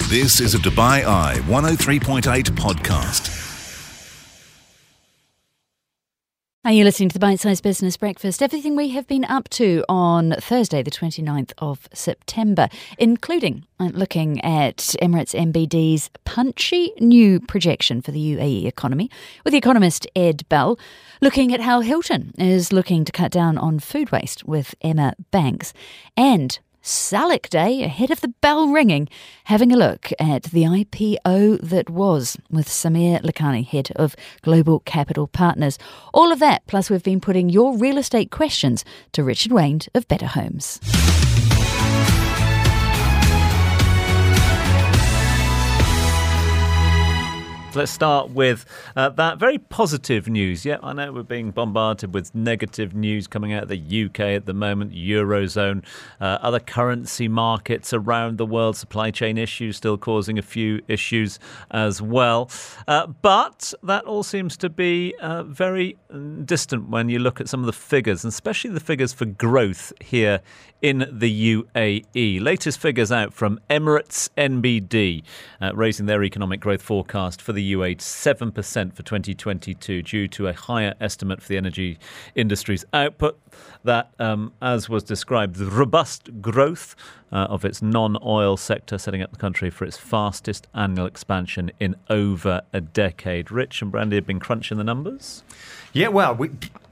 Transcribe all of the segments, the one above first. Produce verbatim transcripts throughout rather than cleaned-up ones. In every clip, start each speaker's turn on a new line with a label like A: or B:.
A: This is a Dubai Eye one oh three point eight podcast.
B: Are you listening to the Bite Size Business Breakfast? Everything we have been up to on Thursday, the twenty-ninth of September, including looking at Emirates M B D's punchy new projection for the U A E economy, with economist Ed Bell, looking at how Hilton is looking to cut down on food waste with Emma Banks, and Salik Day, ahead of the bell ringing, having a look at the I P O that was with Samir Lakhani, head of Global Capital Partners. All of that, plus we've been putting your real estate questions to Richard Wayne of Better Homes.
C: Let's start with uh, that very positive news. Yeah, I know we're being bombarded with negative news coming out of the U K at the moment, Eurozone, uh, other currency markets around the world, supply chain issues still causing a few issues as well. Uh, but that all seems to be uh, very distant when you look at some of the figures, and especially the figures for growth here in the U A E. Latest figures out from Emirates N B D, uh, raising their economic growth forecast for the U A E to seven percent for twenty twenty-two due to a higher estimate for the energy industry's output. That, um, as was described, the robust growth uh, of its non-oil sector, setting up the country for its fastest annual expansion in over a decade. Rich and Brandy have been crunching the numbers.
D: Yeah, well, we...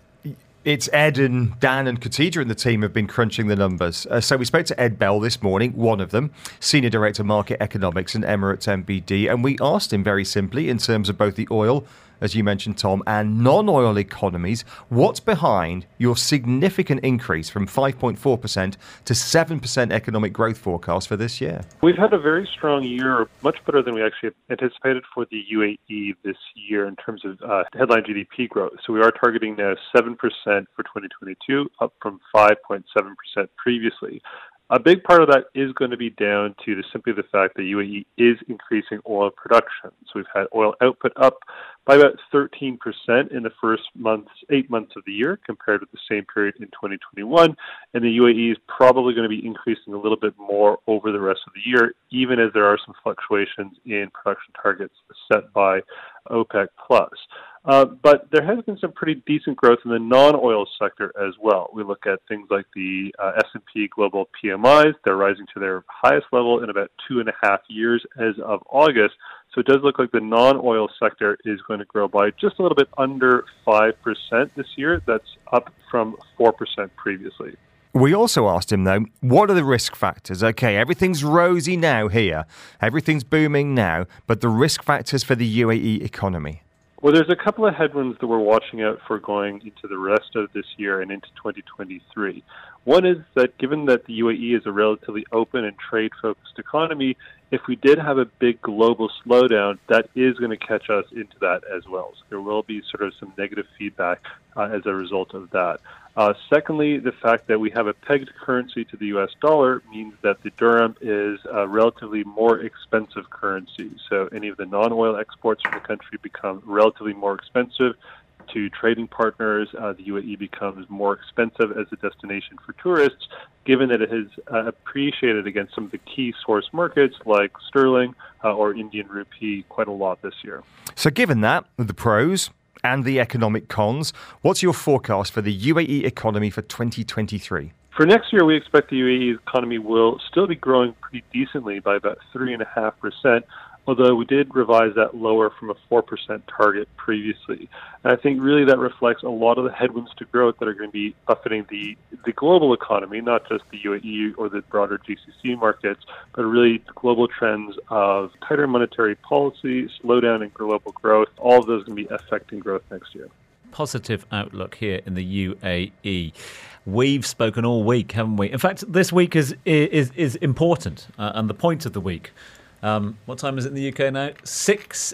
D: It's Ed and Dan and Khadija and the team have been crunching the numbers. Uh, so we spoke to Ed Bell this morning, one of them, Senior Director Market Economics in Emirates M B D, and we asked him very simply, in terms of both the oil, as you mentioned, Tom, and non-oil economies, what's behind your significant increase from five point four percent to seven percent economic growth forecast for this year?
E: We've had a very strong year, much better than we actually anticipated for the U A E this year in terms of uh, headline G D P growth. So we are targeting now seven percent for twenty twenty-two, up from five point seven percent previously. A big part of that is going to be down to the, simply the fact that U A E is increasing oil production. So we've had oil output up by about thirteen percent in the first months, eight months of the year compared with the same period in twenty twenty-one. And the U A E is probably going to be increasing a little bit more over the rest of the year, even as there are some fluctuations in production targets set by OPEC plus. Uh, but there has been some pretty decent growth in the non-oil sector as well. We look at things like the uh, S and P Global P M Is. They're rising to their highest level in about two and a half years as of August. So it does look like the non-oil sector is going to grow by just a little bit under five percent this year. That's up from four percent previously.
D: We also asked him, though, what are the risk factors? Okay, everything's rosy now here. Everything's booming now. But the risk factors for the U A E economy?
E: Well, there's a couple of headwinds that we're watching out for going into the rest of this year and into twenty twenty-three. One is that given that the U A E is a relatively open and trade-focused economy, if we did have a big global slowdown, that is going to catch us into that as well. So there will be sort of some negative feedback uh, as a result of that. Uh, secondly, the fact that we have a pegged currency to the U S dollar means that the dirham is a relatively more expensive currency. So any of the non-oil exports from the country become relatively more expensive. To trading partners, uh, the U A E becomes more expensive as a destination for tourists, given that it has uh, appreciated against some of the key source markets like sterling uh, or Indian rupee quite a lot this year.
D: So given that, the pros and the economic cons, what's your forecast for the U A E economy for twenty twenty-three?
E: For next year, we expect the U A E economy will still be growing pretty decently by about three point five percent, although we did revise that lower from a four percent target previously. And I think really that reflects a lot of the headwinds to growth that are going to be buffeting the, the global economy, not just the U A E or the broader G C C markets, but really global trends of tighter monetary policy, slowdown in global growth. All of those are going to be affecting growth next year.
C: Positive outlook here in the U A E. We've spoken all week, haven't we? In fact, this week is is is important, uh, and the point of the week. Um, what time is it in the U K now? six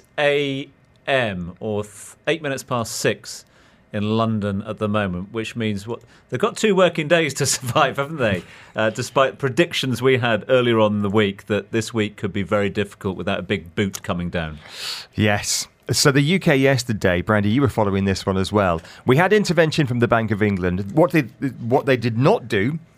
C: a.m. or th- eight minutes past six in London at the moment, which means what they've got two working days to survive, haven't they? Uh, despite predictions we had earlier on in the week that this week could be very difficult without a big boot coming down.
D: Yes. So the U K yesterday, Brandy, you were following this one as well. We had intervention from the Bank of England. What they what they did not do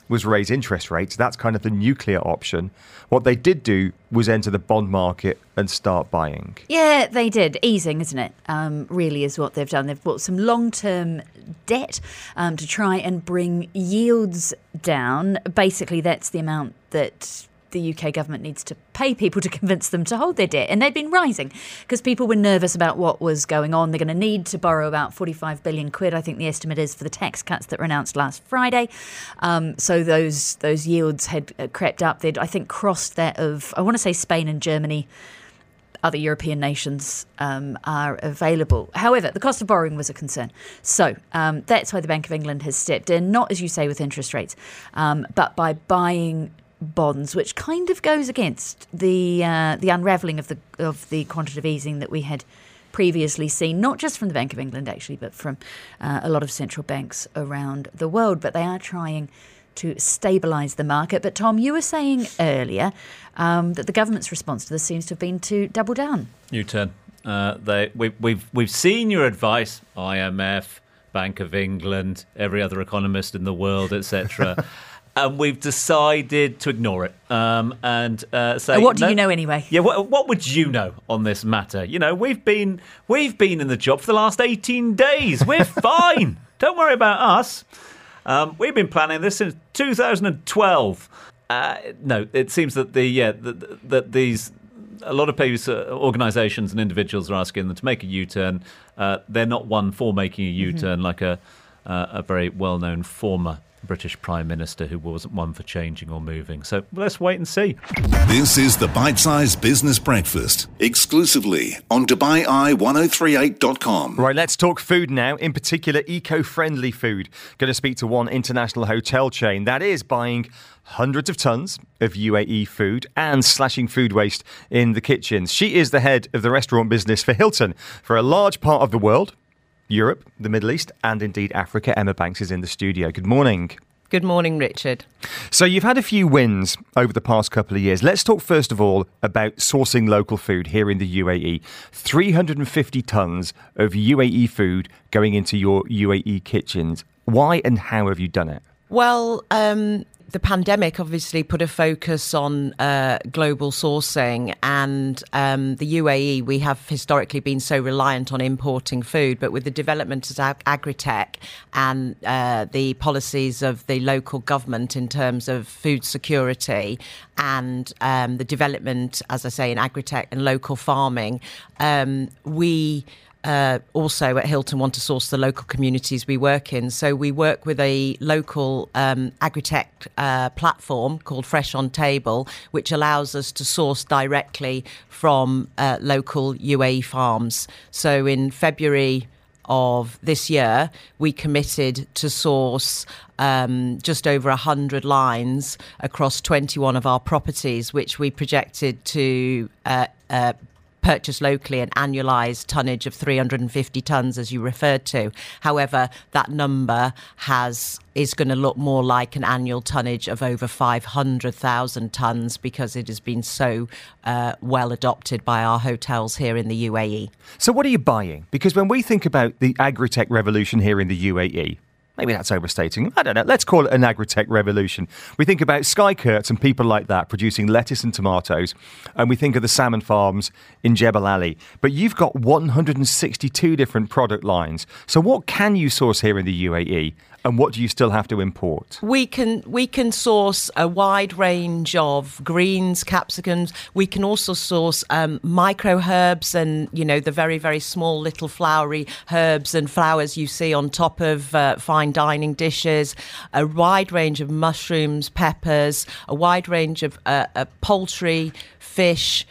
D: was raise interest rates. That's kind of the nuclear option. What they did do was enter the bond market and start buying.
B: Yeah, they did. Easing, isn't it? Um, really is what they've done. They've bought some long-term debt um, to try and bring yields down. Basically, that's the amount that the U K government needs to pay people to convince them to hold their debt. And they've been rising because people were nervous about what was going on. They're going to need to borrow about forty-five billion quid, I think the estimate is, for the tax cuts that were announced last Friday. Um, so those those yields had uh, crept up. They'd, I think, crossed that of, I want to say, Spain and Germany. Other European nations um, are available. However, the cost of borrowing was a concern. So um, that's why the Bank of England has stepped in, not, as you say, with interest rates, um, but by buying bonds, which kind of goes against the uh, the unravelling of the of the quantitative easing that we had previously seen, not just from the Bank of England, actually, but from uh, a lot of central banks around the world. But they are trying to stabilise the market. But Tom, you were saying earlier um, that the government's response to this seems to have been to double down.
C: U-turn. Uh, they we, we've we've seen your advice, I M F, Bank of England, every other economist in the world, et cetera. And we've decided to ignore it um, and uh, say,
B: what do
C: no,
B: you know anyway?
C: Yeah, what, what would you know on this matter? You know, we've been we've been in the job for the last eighteen days. We're fine. Don't worry about us. Um, we've been planning this since two thousand twelve. Uh, no, it seems that the yeah that, that these a lot of people, uh, organisations and individuals are asking them to make a U-turn. Uh, they're not one for making a U-turn, mm-hmm. like a uh, a very well-known former British Prime Minister who wasn't one for changing or moving. So let's wait and see.
A: This is the Bite Size Business Breakfast, exclusively on Dubai Eye ten thirty-eight dot com.
D: Right, let's talk food now, in particular eco-friendly food. Going to speak to one international hotel chain that is buying hundreds of tons of U A E food and slashing food waste in the kitchens. She is the head of the restaurant business for Hilton for a large part of the world. Europe, the Middle East, and indeed Africa. Emma Banks is in the studio. Good morning.
F: Good morning, Richard.
D: So you've had a few wins over the past couple of years. Let's talk first of all about sourcing local food here in the U A E. three hundred fifty tonnes of U A E food going into your U A E kitchens. Why and how have you done it?
F: Well, um, the pandemic obviously put a focus on uh, global sourcing, and um, the U A E, we have historically been so reliant on importing food, but with the development of ag- agri-tech and uh, the policies of the local government in terms of food security and um, the development, as I say, in agri-tech and local farming, um, we... Uh, also at Hilton want to source the local communities we work in. So we work with a local um, agri-tech uh, platform called Fresh on Table, which allows us to source directly from uh, local U A E farms. So in February of this year, we committed to source um, just over one hundred lines across twenty-one of our properties, which we projected to uh, uh, purchase locally an annualised tonnage of three hundred fifty tonnes, as you referred to. However, that number has is going to look more like an annual tonnage of over five hundred thousand tonnes because it has been so uh, well adopted by our hotels here in the U A E.
D: So what are you buying? Because when we think about the agri-tech revolution here in the U A E, maybe that's overstating. I don't know. Let's call it an agri-tech revolution. We think about Sky Kurtz and people like that producing lettuce and tomatoes, and we think of the salmon farms in Jebel Ali. But you've got one hundred sixty-two different product lines. So what can you source here in the U A E, and what do you still have to import?
F: We can we can source a wide range of greens, capsicums. We can also source um, micro herbs and, you know, the very, very small little flowery herbs and flowers you see on top of uh, fine dining dishes, a wide range of mushrooms, peppers, a wide range of uh, uh, poultry, fish,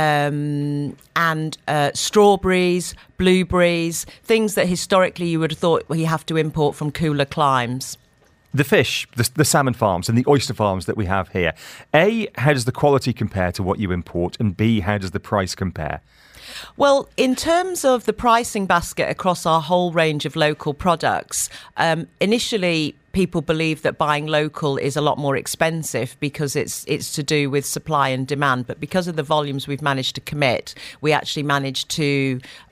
F: Um, and uh, strawberries, blueberries, things that historically you would have thought well, you have to import from cooler climes.
D: The fish, the, the salmon farms and the oyster farms that we have here. A, how does the quality compare to what you import? And B, how does the price compare?
F: Well, in terms of the pricing basket across our whole range of local products, um, initially people believe that buying local is a lot more expensive because it's it's to do with supply and demand. But because of the volumes we've managed to commit, we actually managed to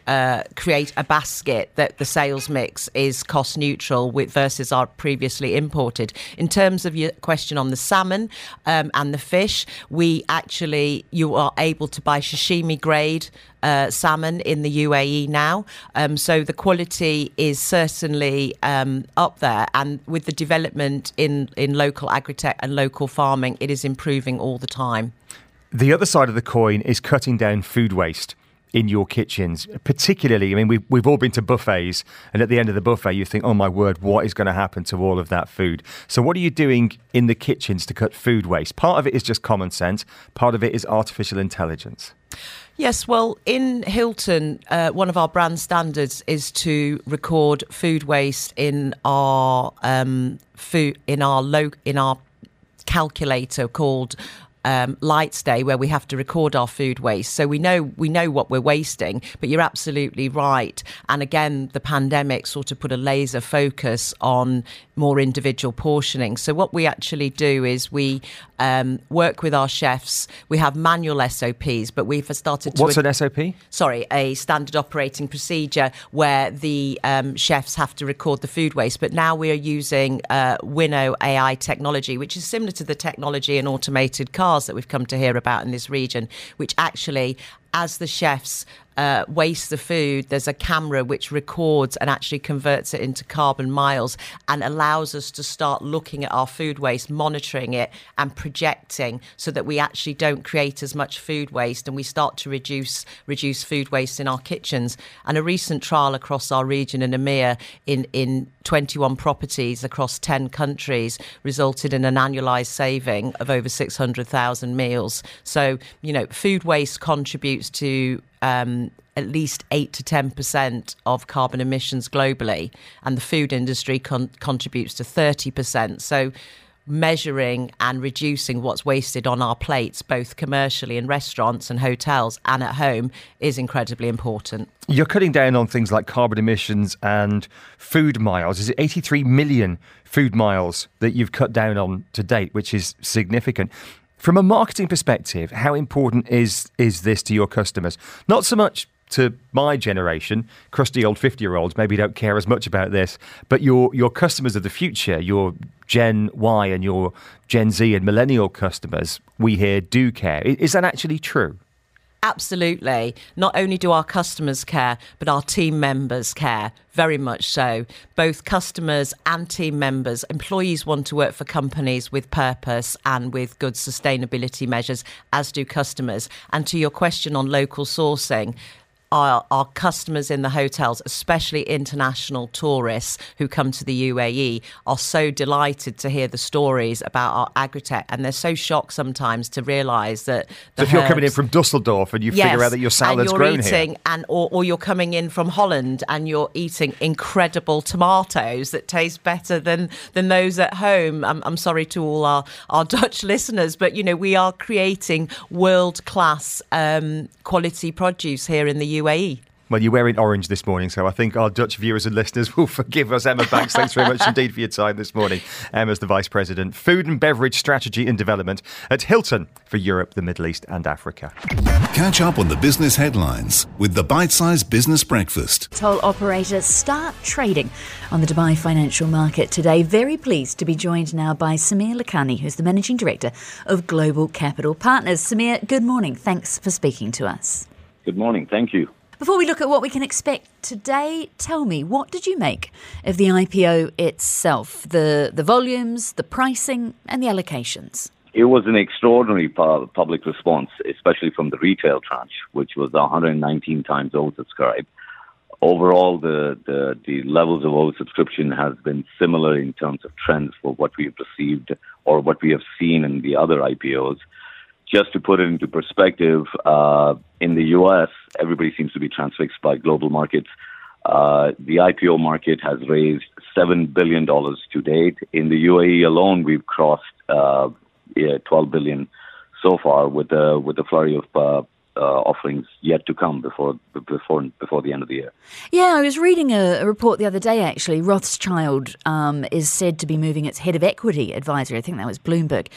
F: uh, create a basket that the sales mix is cost neutral with versus our previously imported. In terms of your question on the salmon um, and the fish, we actually, you are able to buy sashimi grade Uh, salmon in the U A E now. Um, so the quality is certainly um, up there. And with the development in, in local agritech and local farming, it is improving all the time.
D: The other side of the coin is cutting down food waste in your kitchens, particularly, I mean, we've, we've all been to buffets, and at the end of the buffet, you think, oh my word, what is going to happen to all of that food? So what are you doing in the kitchens to cut food waste? Part of it is just common sense. Part of it is artificial intelligence.
F: Yes, well, in Hilton, uh, one of our brand standards is to record food waste in our um, food in our lo- in our calculator called Um, Lights Day, where we have to record our food waste. So we know we know what we're wasting, but you're absolutely right. And again, the pandemic sort of put a laser focus on more individual portioning. So what we actually do is we um, work with our chefs. We have manual S O Ps, but we've started to...
D: What's an S O P?
F: Sorry, a standard operating procedure where the um, chefs have to record the food waste. But now we are using uh, Winnow A I technology, which is similar to the technology in automated cars that we've come to hear about in this region, which actually, as the chefs uh, waste the food, there's a camera which records and actually converts it into carbon miles and allows us to start looking at our food waste, monitoring it and projecting so that we actually don't create as much food waste and we start to reduce reduce food waste in our kitchens. And a recent trial across our region in EMEA in, in twenty-one properties across ten countries resulted in an annualised saving of over six hundred thousand meals. So, you know, food waste contributes to um, at least eight to ten percent of carbon emissions globally, and the food industry con- contributes to thirty percent. So measuring and reducing what's wasted on our plates, both commercially in restaurants and hotels and at home, is incredibly important.
D: You're cutting down on things like carbon emissions and food miles. Is it eighty-three million food miles that you've cut down on to date, which is significant? From a marketing perspective, how important is is this to your customers? Not so much to my generation, crusty old fifty-year-olds maybe don't care as much about this, but your your customers of the future, your Gen Y and your Gen Z and millennial customers, we hear do care. Is that actually true?
F: Absolutely. Not only do our customers care, but our team members care, very much so. Both customers and team members, employees want to work for companies with purpose and with good sustainability measures, as do customers. And to your question on local sourcing, Our, our customers in the hotels, especially international tourists who come to the U A E, are so delighted to hear the stories about our agritech, and they're so shocked sometimes to realise that the
D: so if you're
F: herbs,
D: coming in from Dusseldorf and you
F: yes,
D: figure out that your salad's
F: and you're
D: grown
F: eating,
D: here,
F: and or, or you're coming in from Holland and you're eating incredible tomatoes that taste better than than those at home. I'm, I'm sorry to all our, our Dutch listeners, but you know we are creating world class um, quality produce here in the U A E.
D: Well, you're wearing orange this morning, so I think our Dutch viewers and listeners will forgive us. Emma Banks, thanks very much indeed for your time this morning. Emma's the Vice President, Food and Beverage Strategy and Development at Hilton for Europe, the Middle East and Africa.
A: Catch up on the business headlines with the Bite Size Business Breakfast.
B: Toll operators start trading on the Dubai financial market today. Very pleased to be joined now by Samir Lakhani, who's the Managing Director of Global Capital Partners. Samir, good morning. Thanks for speaking to us.
G: Good morning. Thank you.
B: Before we look at what we can expect today, tell me, what did you make of the I P O itself? The the volumes, the pricing and the allocations?
G: It was an extraordinary pu- public response, especially from the retail tranche, which was one hundred nineteen times oversubscribed. Overall, the, the, the levels of oversubscription has been similar in terms of trends for what we have received or what we have seen in the other I P Os. Just to put it into perspective, uh, in the U S, everybody seems to be transfixed by global markets. Uh, the I P O market has raised seven billion dollars to date. In the U A E alone, we've crossed uh, yeah, twelve billion dollars so far, with a with a flurry of uh, uh, offerings yet to come before before before the end of the year.
B: Yeah, I was reading a, a report the other day, actually. Rothschild um, is said to be moving its head of equity advisory. I think that was Bloomberg.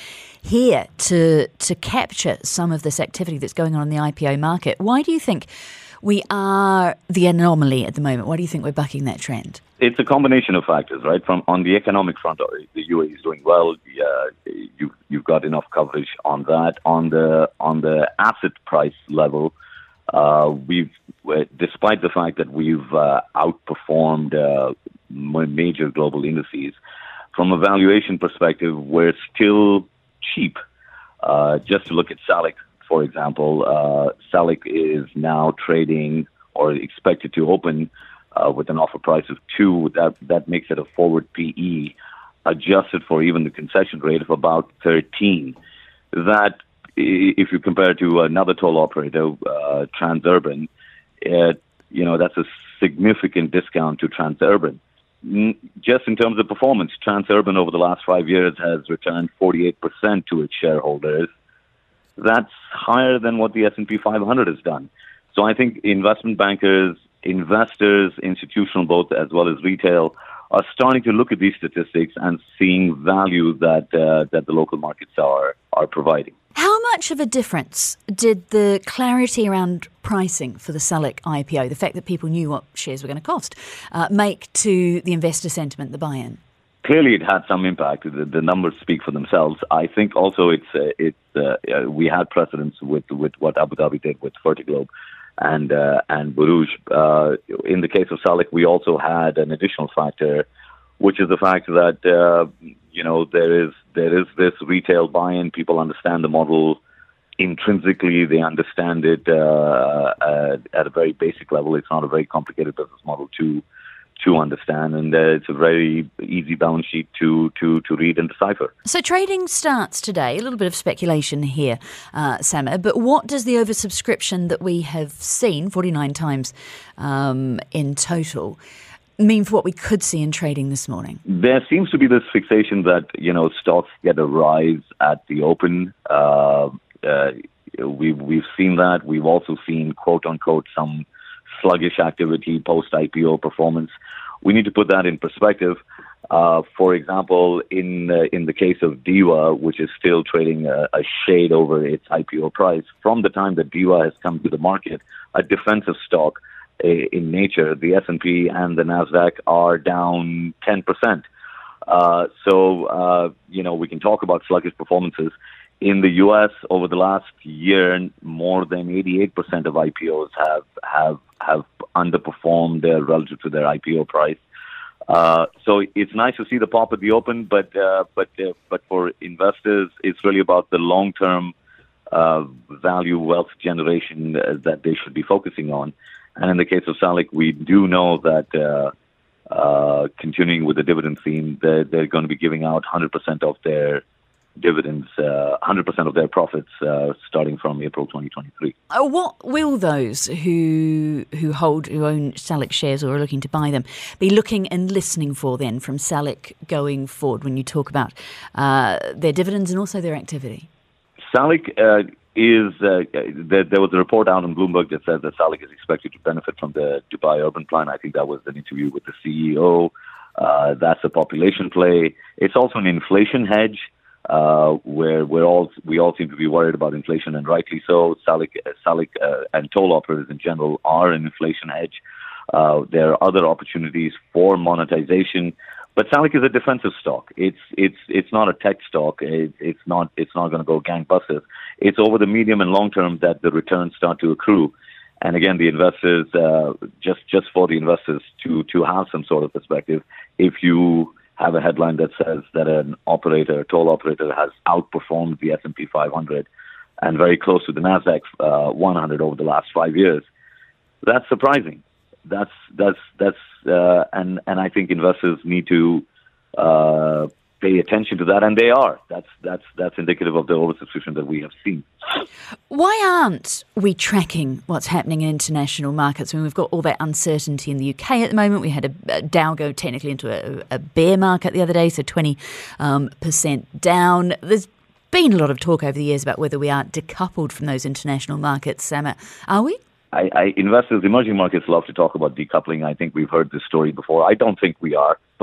B: here to to capture some of this activity that's going on in the I P O market. Why do you think we are the anomaly at the moment? Why do you think we're bucking that trend?
G: It's a combination of factors, right? From on the economic front, the U A E is doing well. Uh, you, you've got enough coverage on that. On the on the asset price level, uh, we've despite the fact that we've uh, outperformed uh, major global indices, from a valuation perspective, we're still cheap. Uh, just to look at SALIC, for example, uh, SALIC is now trading or expected to open Uh, with an offer price of two. That that makes it a forward P E adjusted for even the concession rate of about thirteen. That, if you compare to another toll operator, uh, Transurban, it, you know, that's a significant discount to Transurban. Just in terms of performance, Transurban over the last five years has returned forty-eight percent to its shareholders. That's higher than what the S and P five hundred has done. So I think investment bankers, investors, institutional both as well as retail, are starting to look at these statistics and seeing value that uh, that the local markets are are providing.
B: How much of a difference did the clarity around pricing for the SALIC I P O, the fact that people knew what shares were going to cost, uh, make to the investor sentiment, the buy-in?
G: Clearly, it had some impact. The, the numbers speak for themselves. I think also it's uh, it's uh, uh, we had precedence with with what Abu Dhabi did with Fertiglobe and uh, and Borouge. Uh, in the case of SALIC, we also had an additional factor, which is the fact that uh, you know there is there is this retail buy-in. People understand the model intrinsically; they understand it uh, uh, at a very basic level. It's not a very complicated business model to to understand, and uh, it's a very easy balance sheet to to to read and decipher.
B: So trading starts today. A little bit of speculation here, uh, Samer, but what does the oversubscription that we have seen, forty-nine times um, in total, mean for what we could see in trading this morning?
G: There seems to be this fixation that, you know, stocks get a rise at the open. Uh, uh, we've, we've seen that. We've also seen, quote unquote, some sluggish activity post-I P O performance. We need to put that in perspective. Uh, for example, in uh, in the case of DEWA, which is still trading a, a shade over its I P O price, from the time that DEWA has come to the market, a defensive stock uh, in nature, the S and P and the NASDAQ are down ten percent. Uh, so, uh, you know, we can talk about sluggish performances. In the U S, over the last year, more than eighty-eight percent of I P Os have have have underperformed their relative to their I P O price. Uh, so it's nice to see the pop at the open, but uh, but uh, but for investors, it's really about the long-term uh, value wealth generation that they should be focusing on. And in the case of SALIC, we do know that uh, uh, continuing with the dividend theme, they're, they're going to be giving out one hundred percent of their dividends, uh, one hundred percent of their profits uh, starting from April twenty twenty-three.
B: Uh, what will those who who hold, who own SALIC shares or are looking to buy them be looking and listening for then from SALIC going forward when you talk about uh, their dividends and also their activity?
G: SALIC uh, is, uh, there, there was a report out on Bloomberg that said that SALIC is expected to benefit from the Dubai Urban Plan. I think that was an interview with the C E O. Uh, that's a population play. It's also an inflation hedge. Uh, where we're all we all seem to be worried about inflation, and rightly so. SALIC, SALIC uh, and toll operators in general are an inflation hedge. Uh, there are other opportunities for monetization, but SALIC is a defensive stock. It's it's it's not a tech stock. It, it's not it's not going to go gangbusters. It's over the medium and long term that the returns start to accrue. And again, the investors, uh, just just for the investors to to have some sort of perspective, if you have a headline that says that an operator, a toll operator, has outperformed the S and P five hundred and very close to the NASDAQ uh, one hundred over the last five years. That's surprising. That's that's that's uh, and and I think investors need to uh, pay attention to that, and they are. That's that's that's indicative of the oversubscription that we have seen.
B: Why aren't we tracking what's happening in international markets? I mean, we've got all that uncertainty in the U K at the moment. We had a, a Dow go technically into a, a bear market the other day, so twenty um, percent down. There's been a lot of talk over the years about whether we are decoupled from those international markets. Samer, are we?
G: I, I, investors, emerging markets love to talk about decoupling. I think we've heard this story before. I don't think we are, but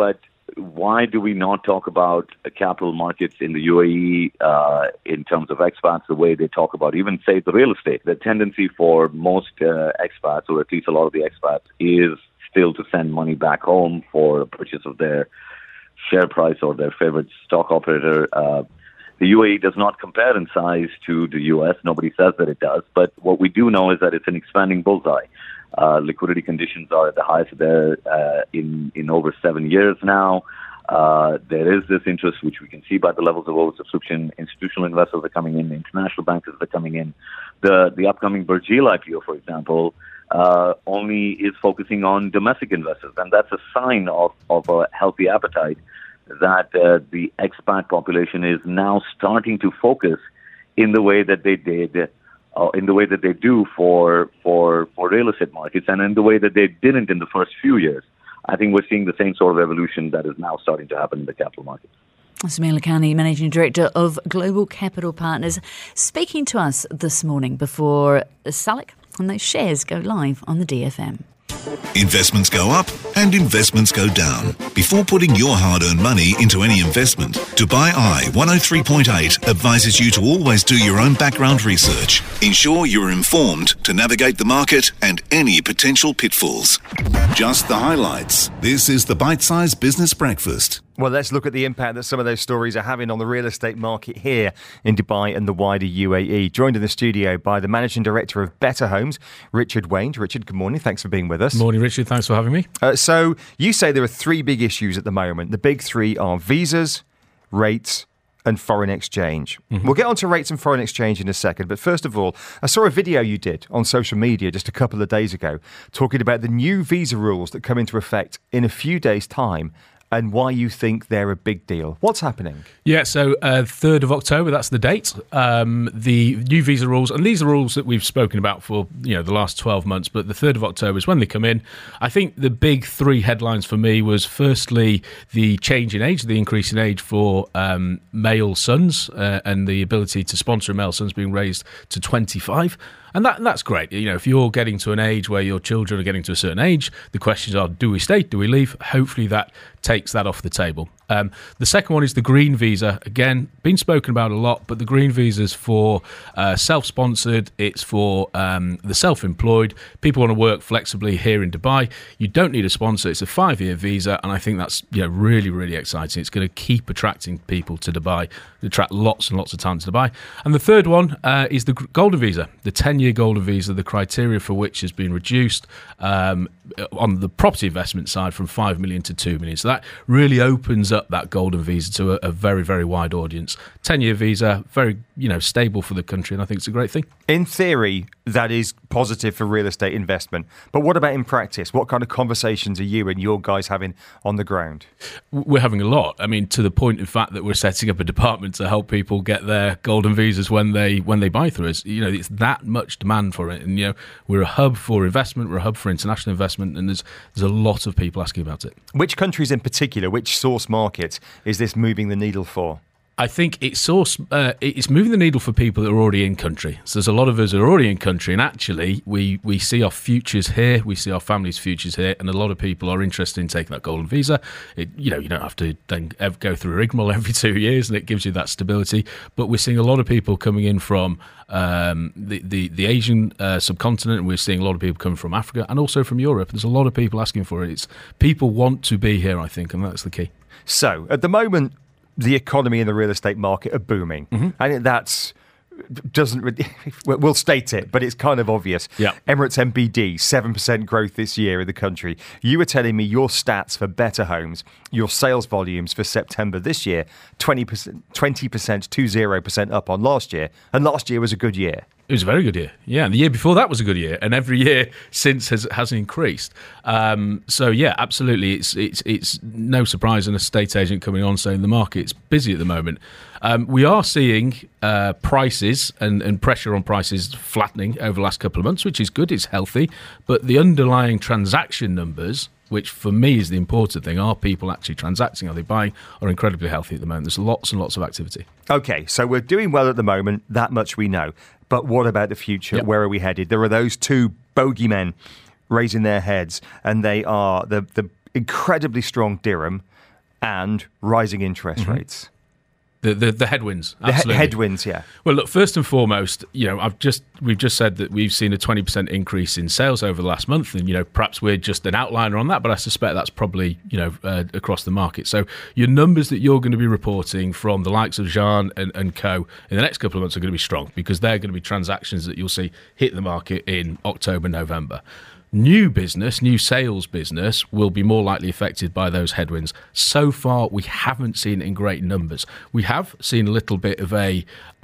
G: why do we not talk about capital markets in the U A E uh, in terms of expats the way they talk about even, say, the real estate? The tendency for most uh, expats, or at least a lot of the expats, is still to send money back home for a purchase of their share price or their favorite stock operator. Uh, the U A E does not compare in size to the U S. Nobody says that it does. But what we do know is that it's an expanding bullseye. Uh, liquidity conditions are at the highest there uh, in, in over seven years now. Uh, there is this interest, which we can see by the levels of oversubscription. Institutional investors are coming in. International bankers are coming in. The the upcoming Burjeel I P O, for example, uh, only is focusing on domestic investors. And that's a sign of, of a healthy appetite that uh, the expat population is now starting to focus in the way that they did Uh, in the way that they do for, for for real estate markets, and in the way that they didn't in the first few years. I think we're seeing the same sort of evolution that is now starting to happen in the capital markets.
B: Samir Lakhani, Managing Director of Global Capital Partners, speaking to us this morning before Salek and those shares go live on the D F M.
A: Investments go up and investments go down. Before putting your hard-earned money into any investment, Dubai Eye one oh three point eight advises you to always do your own background research. Ensure you're informed to navigate the market and any potential pitfalls. Just the highlights. This is the Bite-Size Business Breakfast.
D: Well, let's look at the impact that some of those stories are having on the real estate market here in Dubai and the wider U A E. Joined in the studio by the Managing Director of Better Homes, Richard Wain. Richard, good morning. Thanks for being with us.
H: Morning, Richard. Thanks for having me.
D: Uh, so you say there are three big issues at the moment. The big three are visas, rates, and foreign exchange. Mm-hmm. We'll get on to rates and foreign exchange in a second. But first of all, I saw a video you did on social media just a couple of days ago talking about the new visa rules that come into effect in a few days' time and why you think they're a big deal. What's happening?
H: Yeah, so uh, third of October, that's the date. Um, the new visa rules, and these are rules that we've spoken about for you know the last twelve months, but the third of October is when they come in. I think the big three headlines for me was firstly the change in age, the increase in age for um, male sons uh, and the ability to sponsor male sons being raised to twenty-five. And that that's great. You know, if you're getting to an age where your children are getting to a certain age, the questions are, do we stay? Do we leave? Hopefully that takes that off the table. Um, the second one is the green visa. Again, been spoken about a lot, but the green visa is for uh, self-sponsored. It's for um, the self-employed. People want to work flexibly here in Dubai. You don't need a sponsor. It's a five-year visa, and I think that's you know, really, really exciting. It's going to keep attracting people to Dubai, attract lots and lots of talent to Dubai. And the third one uh, is the golden visa, the ten-year golden visa, the criteria for which has been reduced um, on the property investment side from five million to two million. So that really opens up that golden visa to a, a very, very wide audience. ten-year visa, very, you know, stable for the country, and I think it's a great thing.
D: In theory, that is positive for real estate investment. But what about in practice? What kind of conversations are you and your guys having on the ground?
H: We're having a lot. I mean, to the point, in fact, that we're setting up a department to help people get their golden visas when they when they buy through us. You know, it's that much demand for it. And, you know, we're a hub for investment, we're a hub for international investment, and there's there's a lot of people asking about it.
D: Which countries in particular, which source markets is this moving the needle for?
H: I think it's source, uh, it's moving the needle for people that are already in country. So there's a lot of us who are already in country, and actually we, we see our futures here, we see our families' futures here, and a lot of people are interested in taking that golden visa. It, you know, you don't have to then go through a rigmarole every two years, and it gives you that stability. But we're seeing a lot of people coming in from um, the, the, the Asian uh, subcontinent, and we're seeing a lot of people coming from Africa and also from Europe. There's a lot of people asking for it. It's, people want to be here, I think, and that's the key.
D: So, at the moment, the economy and the real estate market are booming. Mm-hmm. I think that's doesn't really, we'll state it, but it's kind of obvious.
H: Yeah.
D: Emirates M B D, seven percent growth this year in the country. You were telling me your stats for Better Homes, your sales volumes for September this year, twenty percent, twenty percent, twenty percent up on last year. And last year was a good year.
H: It was a very good year. Yeah, and the year before that was a good year, and every year since has has increased. Um, so yeah, absolutely, it's it's it's no surprise an estate agent coming on saying the market's busy at the moment. Um, we are seeing uh, prices and, and pressure on prices flattening over the last couple of months, which is good. It's healthy, but the underlying transaction numbers, which for me is the important thing, are people actually transacting, are they buying, are incredibly healthy at the moment. There's lots and lots of activity.
D: Okay, so we're doing well at the moment, that much we know. But what about the future? Yep. Where are we headed? There are those two bogeymen raising their heads, and they are the, the incredibly strong dirham and rising interest mm-hmm. rates.
H: The, the the headwinds,
D: The
H: absolutely.
D: he- headwinds, yeah.
H: Well, look, first and foremost, you know, I've just we've just said that we've seen a twenty percent increase in sales over the last month, and you know, perhaps we're just an outliner on that, but I suspect that's probably you know uh, across the market. So your numbers that you're going to be reporting from the likes of Jean and, and Co in the next couple of months are going to be strong because they're going to be transactions that you'll see hit the market in October, November. New business, new sales business will be more likely affected by those headwinds. So far, we haven't seen it in great numbers. We have seen a little bit of a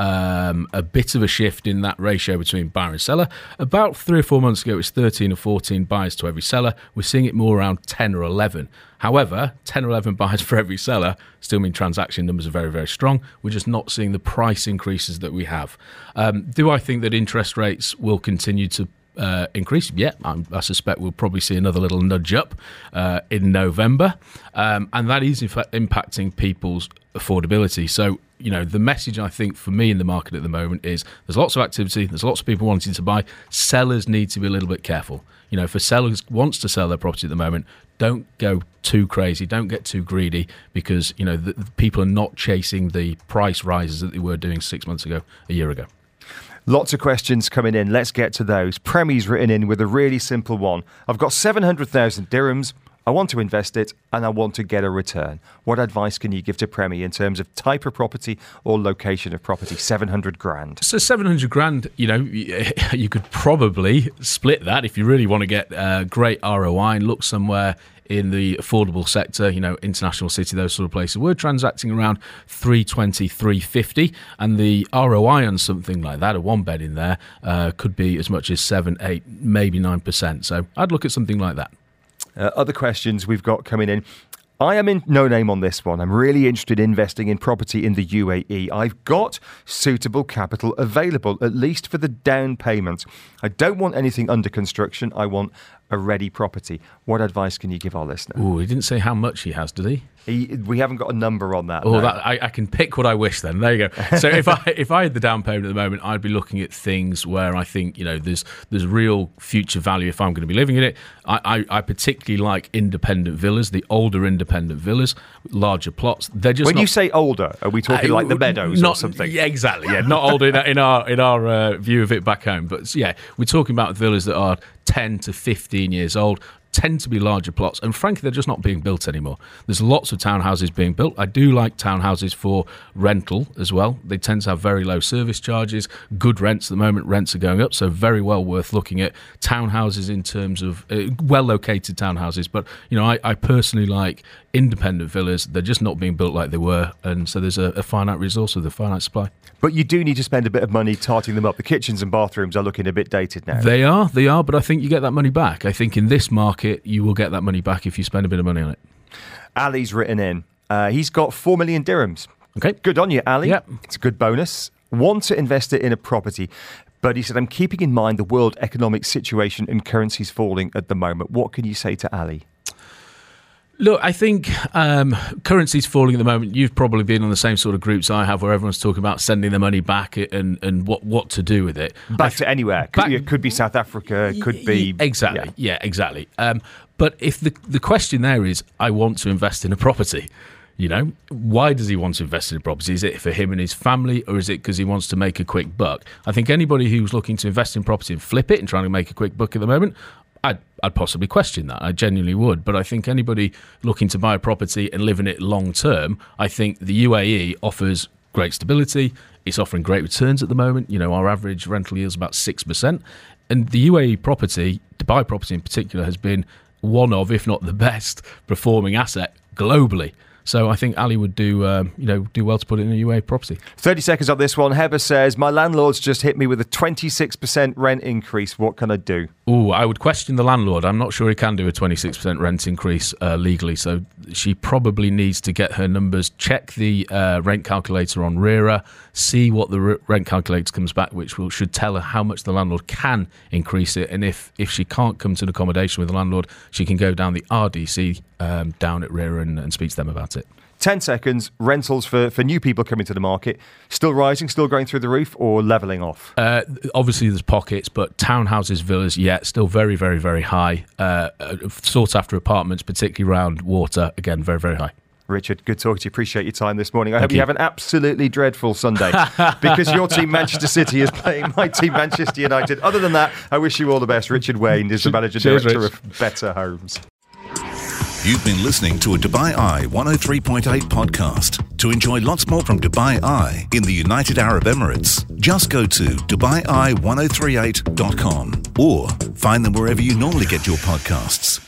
H: um, a bit of a shift in that ratio between buyer and seller. About three or four months ago, it was thirteen or fourteen buyers to every seller. We're seeing it more around ten or eleven. However, ten or eleven buyers for every seller still mean transaction numbers are very, very strong. We're just not seeing the price increases that we have. Um, do I think that interest rates will continue to Uh, increase? Yeah, I'm, I suspect we'll probably see another little nudge up uh, in November, um, and that is in fact impacting people's affordability. So, you know, the message I think for me in the market at the moment is there's lots of activity, there's lots of people wanting to buy. Sellers need to be a little bit careful. You know, if a seller wants to sell their property at the moment, don't go too crazy, don't get too greedy, because, you know, the, the people are not chasing the price rises that they were doing six months ago, a year ago.
D: Lots of questions coming in. Let's get to those. Premi's written in with a really simple one. I've got seven hundred thousand dirhams. I want to invest it and I want to get a return. What advice can you give to Premi in terms of type of property or location of property? seven hundred grand.
H: So seven hundred grand, you know, you could probably split that if you really want to get a great R O I and look somewhere in the affordable sector, you know, International City, those sort of places. We're transacting around three twenty, three fifty, and the R O I on something like that, a one bed in there, uh, could be as much as seven, eight, maybe nine percent. So I'd look at something like that.
D: Uh, other questions we've got coming in. I am in no name on this one. I'm really interested in investing in property in the U A E. I've got suitable capital available, at least for the down payment. I don't want anything under construction. I want a ready property. What advice can you give our listener?
H: Oh, he didn't say how much he has, did he?
D: He, we haven't got a number on that.
H: Oh,
D: no.
H: that, I, I can pick what I wish then. There you go. So if I if I had the down payment at the moment, I'd be looking at things where I think, you know, there's there's real future value if I'm going to be living in it. I, I, I particularly like independent villas, the older independent villas, larger plots. They're just
D: when
H: not,
D: you say older, are we talking uh, like the Meadows
H: not,
D: or something?
H: Yeah, exactly. Yeah, not older in, in our in our uh, view of it back home, but yeah, we're talking about villas that are ten to fifteen years old. Tend to be larger plots, and frankly they're just not being built anymore. There's lots of townhouses being built. I do like townhouses for rental as well. They tend to have very low service charges, good rents at the moment. Rents are going up, so very well worth looking at townhouses in terms of uh, well located townhouses. But you know, I, I personally like independent villas. They're just not being built like they were, and so there's a, a finite resource with a finite supply.
D: But you do need to spend a bit of money tarting them up. The kitchens and bathrooms are looking a bit dated now.
H: They are, they are, but I think you get that money back. I think in this market, you will get that money back if you spend a bit of money on it.
D: Ali's written in. Uh, he's got four million dirhams.
H: Okay.
D: Good on you, Ali.
H: Yep.
D: It's a good bonus. Want to invest it in a property. But he said, I'm keeping in mind the world economic situation and currencies falling at the moment. What can you say to Ali?
H: Look, I think um, currency's falling at the moment. You've probably been on the same sort of groups I have where everyone's talking about sending the money back and, and what, what to do with it.
D: Back
H: th-
D: to anywhere. Could,
H: back,
D: it could be South Africa. It could be...
H: Exactly. Yeah, yeah exactly. Um, but if the the question there is, I want to invest in a property, you know, why does he want to invest in a property? Is it for him and his family, or is it because he wants to make a quick buck? I think anybody who's looking to invest in property and flip it and trying to make a quick buck at the moment, I'd, I'd possibly question that. I genuinely would. But I think anybody looking to buy a property and live in it long term, I think the U A E offers great stability. It's offering great returns at the moment. You know, our average rental yield is about six percent. And the U A E property, Dubai property in particular, has been one of, if not the best, performing asset globally. So I think Ali would do, um, you know, do well to put it in a U A E property.
D: thirty seconds on this one. Heber says, my landlord's just hit me with a twenty-six percent rent increase. What can I do?
H: Oh, I would question the landlord. I'm not sure he can do a twenty-six percent rent increase uh, legally. So she probably needs to get her numbers, check the uh, rent calculator on RERA, see what the r- rent calculator comes back, which will, should tell her how much the landlord can increase it. And if, if she can't come to an accommodation with the landlord, she can go down the R D C um, down at RERA and, and speak to them about it.
D: ten seconds, rentals for, for new people coming to the market, still rising, still going through the roof, or levelling off?
H: Uh, obviously, there's pockets, but townhouses, villas, yeah, still very, very, very high. Uh, sought after apartments, particularly around water, again, very, very high.
D: Richard, good talking to you. Appreciate your time this morning. I Thank hope you. you have an absolutely dreadful Sunday because your team, Manchester City, is playing my team, Manchester United. Other than that, I wish you all the best. Richard Wayne is the managing Cheers, director Rich. of Better Homes.
A: You've been listening to a Dubai Eye one oh three point eight podcast. To enjoy lots more from Dubai Eye in the United Arab Emirates, just go to dubai eye ten thirty-eight dot com or find them wherever you normally get your podcasts.